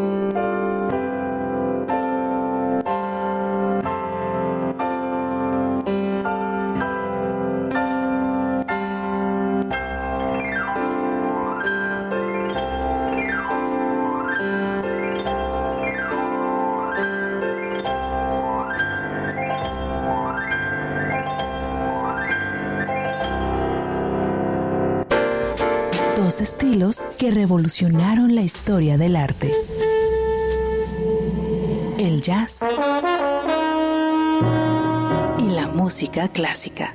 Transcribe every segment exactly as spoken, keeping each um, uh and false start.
Dos estilos que revolucionaron la historia del arte. El jazz y la música clásica.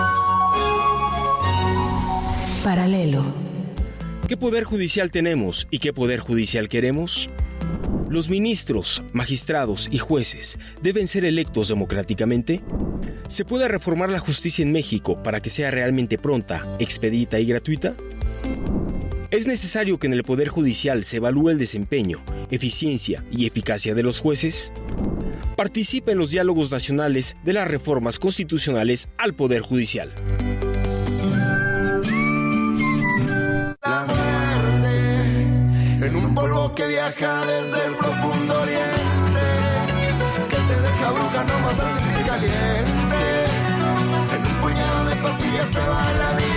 Paralelo. ¿Qué poder judicial tenemos y qué poder judicial queremos? ¿Los ministros, magistrados y jueces deben ser electos democráticamente? ¿Se puede reformar la justicia en México para que sea realmente pronta, expedita y gratuita? ¿Es necesario que en el Poder Judicial se evalúe el desempeño, eficiencia y eficacia de los jueces? Participa en los diálogos nacionales de las reformas constitucionales al Poder Judicial. La muerte en un polvo que viaja desde el profundo oriente, que te deja bruja nomás al sentir caliente. En un puñado de pastillas se va la vida.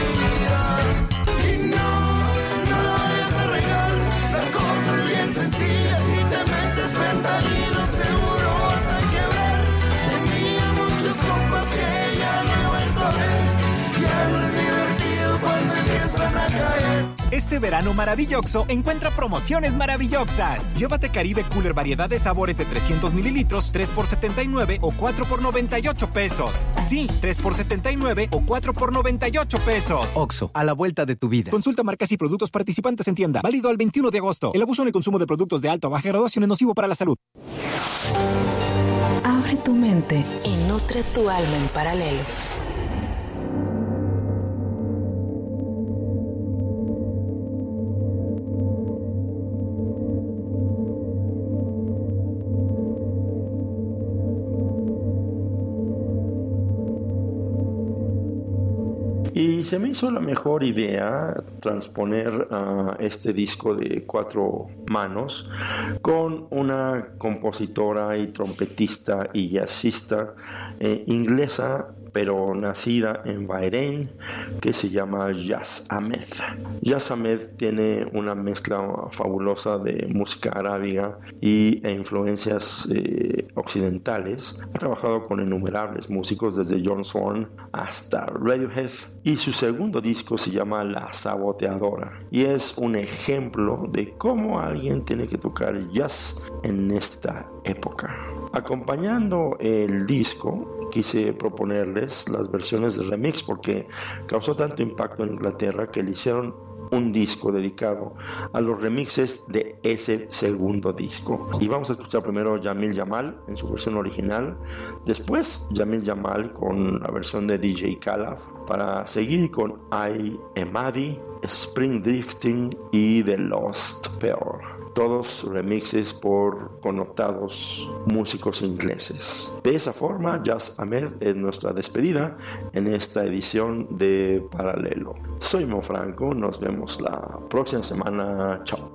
Sencilla, si te metes fentanilo seguro vas a quebrar. Tenía muchos compas que ya no he vuelto a ver. Ya no es divertido cuando empiezan a caer. Este verano Maravilloxo encuentra promociones maravillosas. Llévate Caribe Cooler variedad de sabores de trescientos mililitros, tres por setenta y nueve o cuatro por noventa y ocho pesos. Sí, tres por setenta y nueve o cuatro por noventa y ocho pesos. Oxxo, a la vuelta de tu vida. Consulta marcas y productos participantes en tienda. Válido al veintiuno de agosto. El abuso en el consumo de productos de alta o baja graduación es nocivo para la salud. Abre tu mente y nutre tu alma en Paralelo. Y se me hizo la mejor idea transponer uh, este disco de cuatro manos con una compositora y trompetista y jazzista eh, inglesa, pero nacida en Bahrein, que se llama Yas Ahmed. Yas Ahmed tiene una mezcla fabulosa de música arábiga y, e influencias eh, occidentales. Ha trabajado con innumerables músicos, desde John Zorn hasta Radiohead, y su segundo disco se llama La Saboteadora, y es un ejemplo de cómo alguien tiene que tocar jazz en esta época. Acompañando el disco, quise proponerles las versiones de remix porque causó tanto impacto en Inglaterra que le hicieron un disco dedicado a los remixes de ese segundo disco. Y vamos a escuchar primero Jamil Jamal en su versión original, después Jamil Jamal con la versión de D J Khalaf, para seguir con I Emadi, Spring Drifting y The Lost Pearl. Todos remixes por connotados músicos ingleses. De esa forma, Yas Ahmed es nuestra despedida en esta edición de Paralelo. Soy Mo Franco, nos vemos la próxima semana. Chao.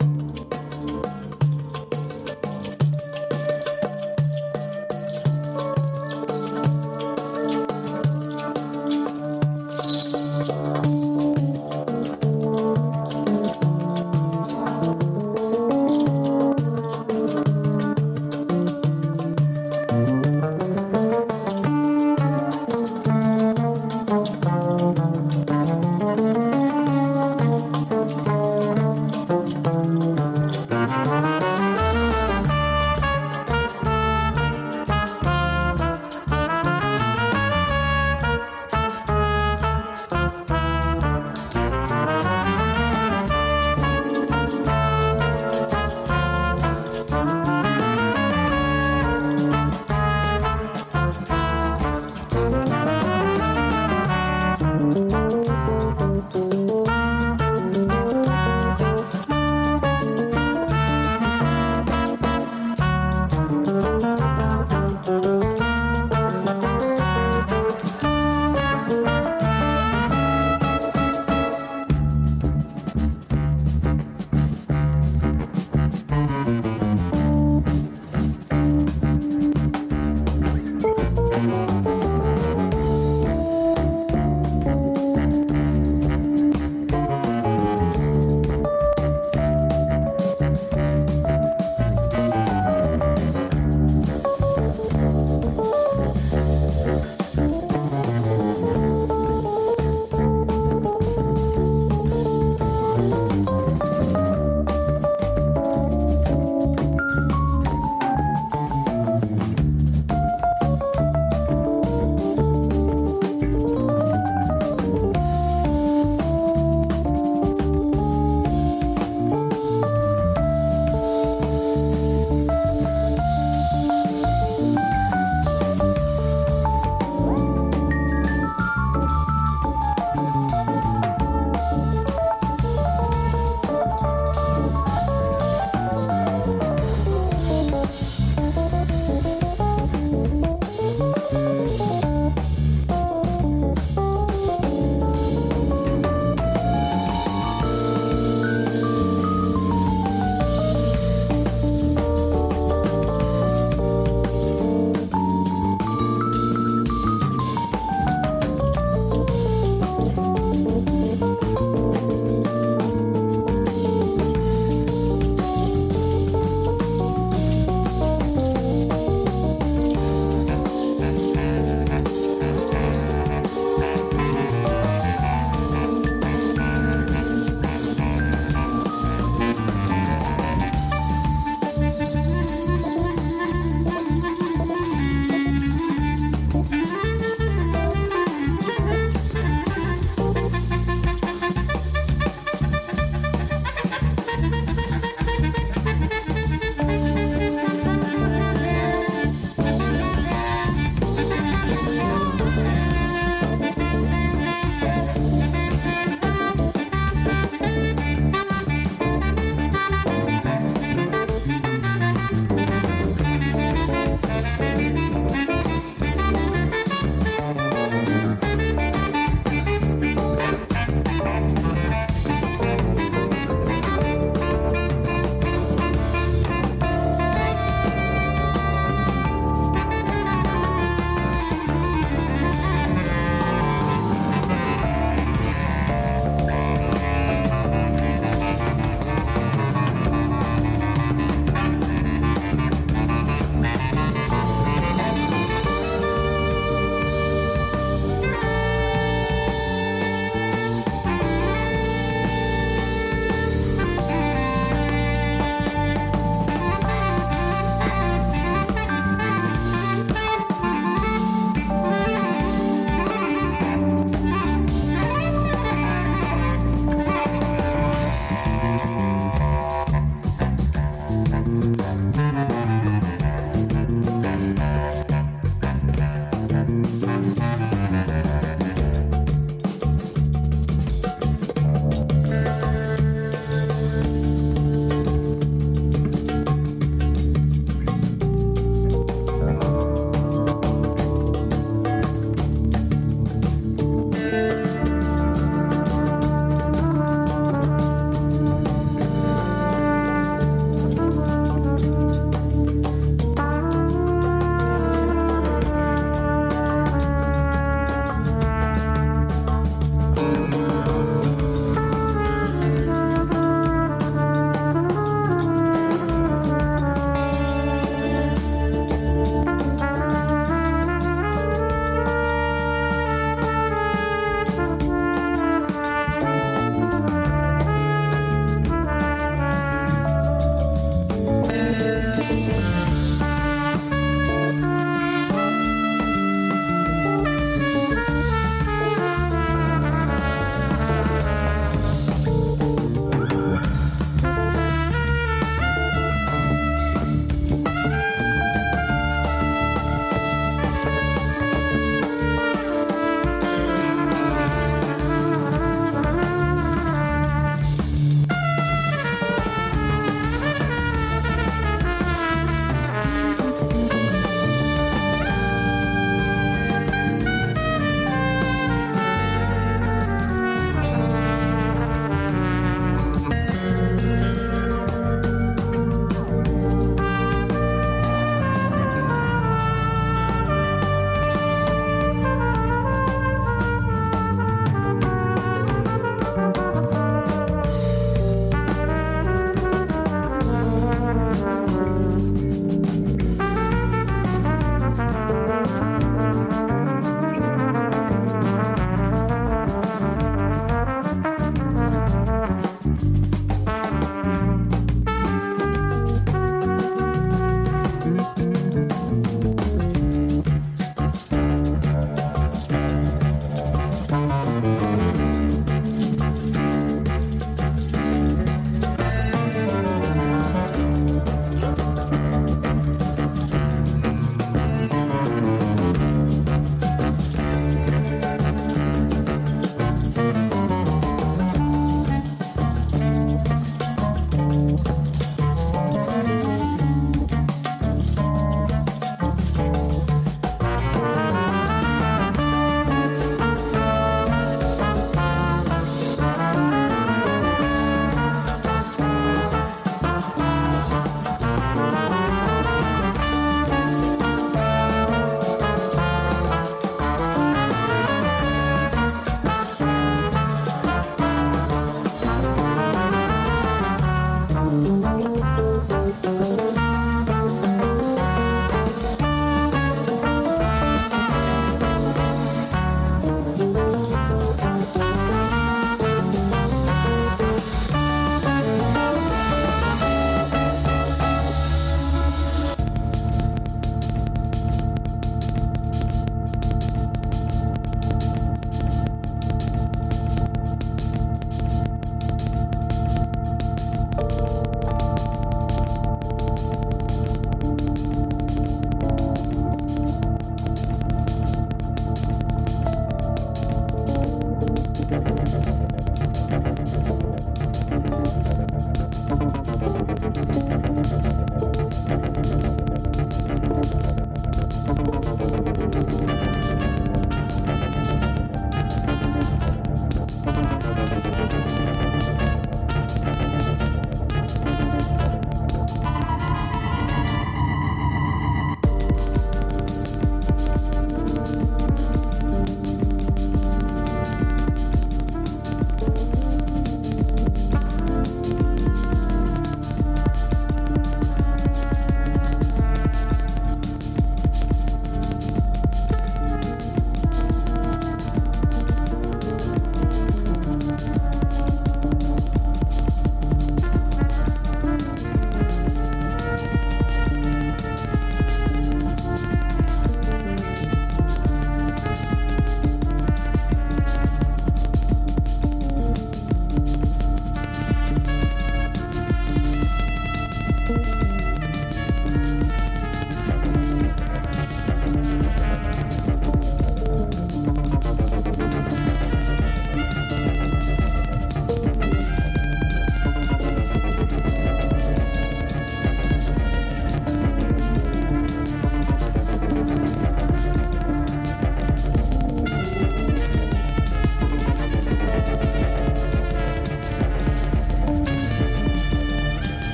Thank you.